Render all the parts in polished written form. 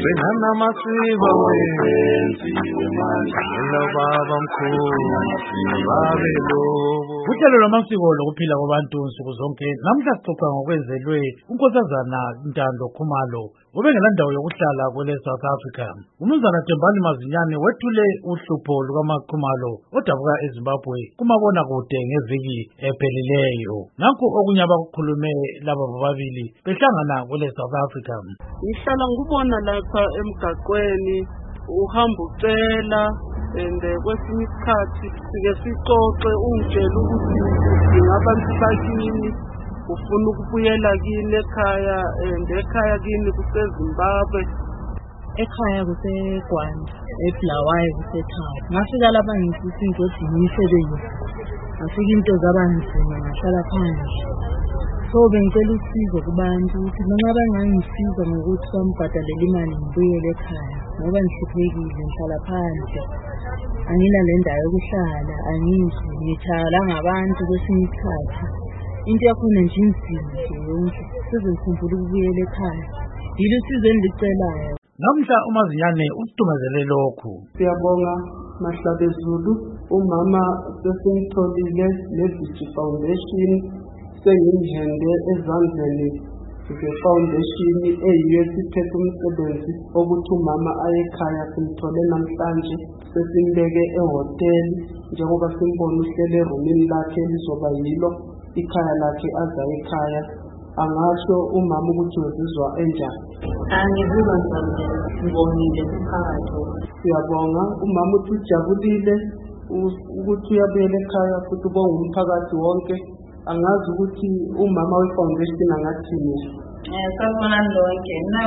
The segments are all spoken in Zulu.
Benana masiba wenzi Hello baba mkhulu Babe lobo Uhlelo lwamasiko lokuphila kwabantu nsuku zonke namhla sixoxa ngokwenzelwe unkosazana Ntando Khumalo obengelandawo yokuhlala kwele South Africa. Umnumzana Thembani Mazinyane wethule uhlupho lukaMakhumalo odabuka eZimbabwe kumabona kude ngeviki ephelileyo. Nakho okunye abakukhulume laba bobabili behlangana kwele South Africa. Ngihlala ngubona lapha emgaqweni uhamba ucela kwesinye isikhathi sike sixoxe ungitshela ukuthi ngabantu bakini ufuna ukubuyela kini ekhaya ekhaya kini kuseZimbabwe. Ekhaya kuseGwanda, eBulawayo kusekhaya. Ngafika lapha ngisithi ngizothi ngiyisebenzise. Ngafika into zabanzima ngahlala phansi. So bengicela usizo kubantu ukuthi noma bangangisiza ngokuthi bambhadalele imali ngibuyele ekhaya ngoba ngihluphekile ngihlala phansi. Anginale ndawo yokuhlala, angidli, ngithala ngabantu kwesinye isikhathi. Into yakhona nje inzima nje yonke. Sizokhumbula ukubuyela ekhaya. Yilo usizo engilicelayo. Namhla uMazinyane usitumezele lokhu. Siyabonga Mahlabezulu, umama sesingitholile leVici Foundation sengimhende ezandleni ze-foundation eyiyo sithethe umsebenzi ukuthi umama ayekhaya simthole namhlanje sesimbeke ehoteli njengoba simbona uhlele erumini lakhe lizoba yilo ikhaya lakhe aza ekhaya. Angasho umama ukuthi uzizwa enjani? Angizizwa njani, ngibongile umphakathi. Siyabonga umama uthi ujabulile ukuthi uyabuyela ekhaya futhi ubonga umphakathi wonke. Angazi ukuthi umama we-foundation angathini. Sanibonani lonke. Now,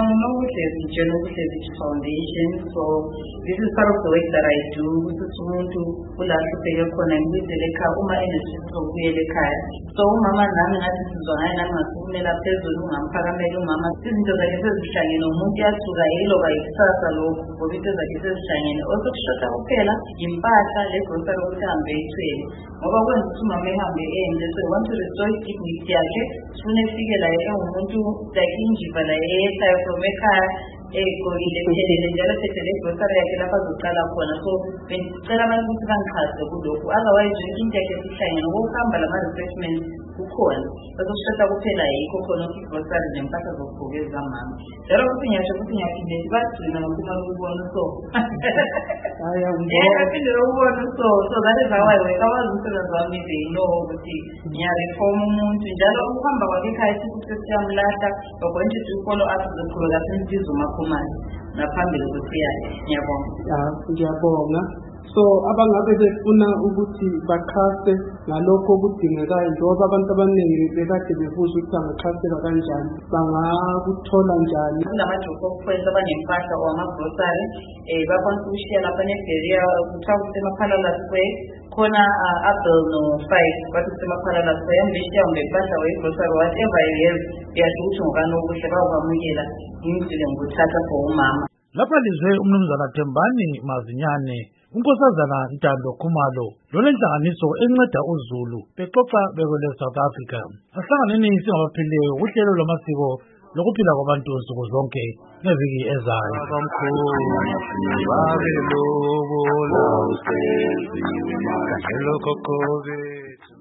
Vici Foundation. So this is part of the work that I do. Ukuthi umuntu ulahlupheke khona ngibizele ekhaya uma enesifo ukuyela ekhaya. So umama nami ngathi sizwa ngaye nami ngasikumela phezulu ngamphakamela umama. Izinto zakhe sezihlangene umuntu yathuka yiloba ikusasa lokhu ngoba into zakhe sezihlangene. Osokushoda kuphela impahla legrocery ukuthi ahambe eyithwele. Ngoba kwenza ukuthi umama ehambe ende. So I want to restore dignity yakhe. Sifune efike la umuntu like injiva la ekhaya from ekhaya egolile phelele njalo sethele grocery yakhe lapha azoqala khona. So bengicela abantu ukuthi bangichaze kulokhu otherwise into yakhe sihlangene ngokuhamba lama-refreshment kukhona bazoshota kuphela yikho khona grocery nempahla zokugqoka ezamama. Njalo ukuthi ngiyasho ukuthi ngiyaphinde sibagcina ngokumala ukubona so aphinde ukubona so that is how I work. Awazi umsebenzi wami they know ukuthi ngiyareform umuntu njalo ukuhamba kwakhe ekhaya sithi siyamlahla bakwenza follow up zoqhubeka sensiza uMakhumalo naphambili ukuthi yaye. Ngiyabonga. So abangabe befuna ukuthi bakhase ngalokho okudingekayo njengoba abantu abaningi bekade bebuza ukuthi angakhasela kanjani bangakuthola njani. Kunama-drop off points abanempahla or ama-grocery bakwanisa ukushiya lapha neberia kuthiwa kuseMaphalala Square khona Abel no-5 bathi kuseMaphalala Square yambeshiya ngempahla wegrocery whatever you have uyasho ukuthi ngokani okuhle bakwamukela ngimdlile ngokuthatha for umama. Lapha lizwe umnumzana Thembani Mazinyane unkosazana Ntando Khumalo lona inhlanganiso enceda uZulu bexoxa bekwele South Africa. Asihlanganeni singabaphilileyo uhlelo lwamasiko lokuphila kwabantu nsuku zonke ngeviki ezayo. Abamkhulu babe lobo la usenzi hello kokove